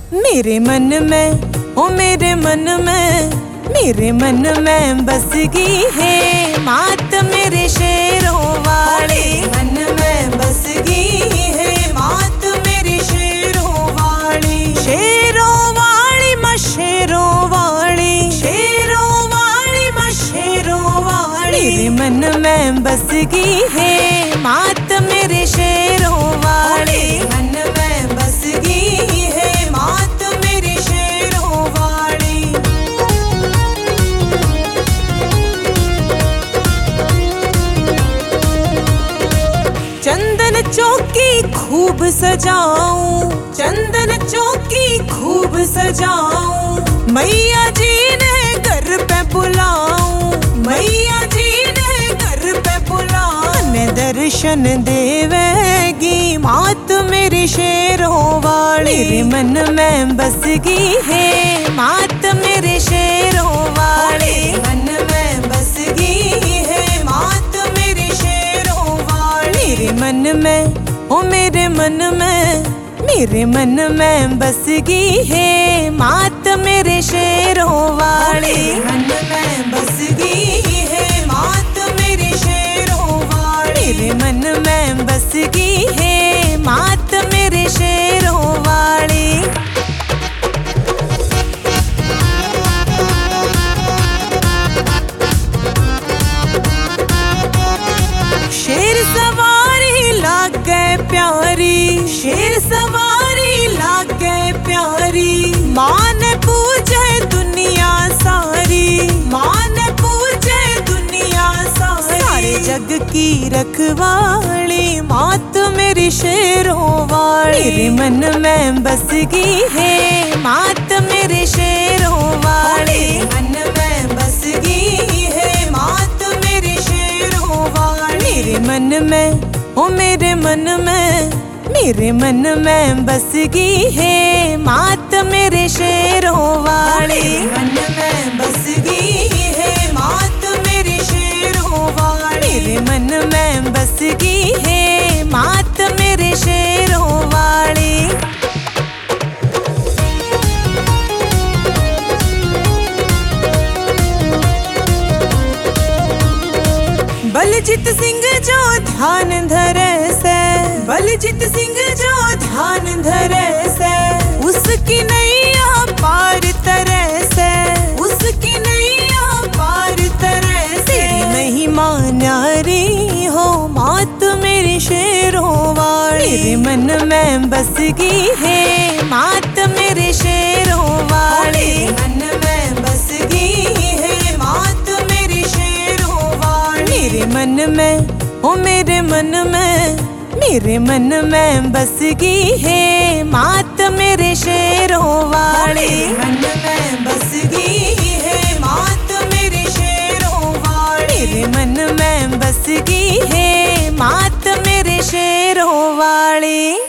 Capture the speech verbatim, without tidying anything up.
मेरे मन में, ओ मेरे मन में, मेरे मन में बस गई है मात मेरे शेरों वाली। मन में बस गई है मात मेरे शेरों वाली। शेरों वाली माँ शेरों वाली, शेरों वाली माँ शेरों वाली। मेरे मन में बस गई है मात मेरे शेरों वाली। मन में बस गई है मात मेरे शेरों वाली। चंदन चौकी खूब सजाऊं, चंदन चौकी खूब सजाऊं। मैया जी ने घर पे बुलाऊं, मैया जी ने घर पे बुलाऊं। ने दर्शन देवेगी मात मेरी शेरों वाली। मेरे मन में बस गई है मात मेरे शेरों वाली। मन में बस गई है मात मेरे शेरों वाली। मेरे मन में, ओ मेरे मन में, मेरे मन में बस गई है मात मेरे शेरों वाली। मन में बस गई है मात मेरे शेरों वाली। मेरे मन में बस गई है मात मेरे शेरों वाली। शेर सवारी लागे प्यारी, शेर सवारी लागे प्यारी। मां ने पूजे दुनिया सारी, मां ने पूजे दुनिया सारी। सारे जग की रखवाली मात मेरी शेरों वाली। मेरे मन में बस गई है मात मेरे शेरों वाली। मन में बस गई है मात मेरे शेरों वाली। मेरे मन में, ओ मेरे मन में, मेरे मन में बस गई है मात मेरे शेरों वाली। मन में बस गई है मात मेरे शेरों वाली। मेरे मन में बस गई है मात मेरे शेरों वाली। बलजीत सिंह जो ध्यान धरे से, बलजीत सिंह जो ध्यान धरे से। उसकी नैया पार तरे से, उसकी नैया पार तरे से। तेरी महिमा न्यारी हो मात मेरी शेरों वाली। मेरे मन में बस गई है मात मेरे शेरों वाली। मन में बस गई है मात मेरी शेरों वाली। मेरे मन में, ओ मेरे मन में, मेरे मन में बस गई है मात मेरे शेरों वाली। मन में बस गई है मात मेरे शेरों वाली। मेरे मन में बस गई है मात मेरे शेरों वाली।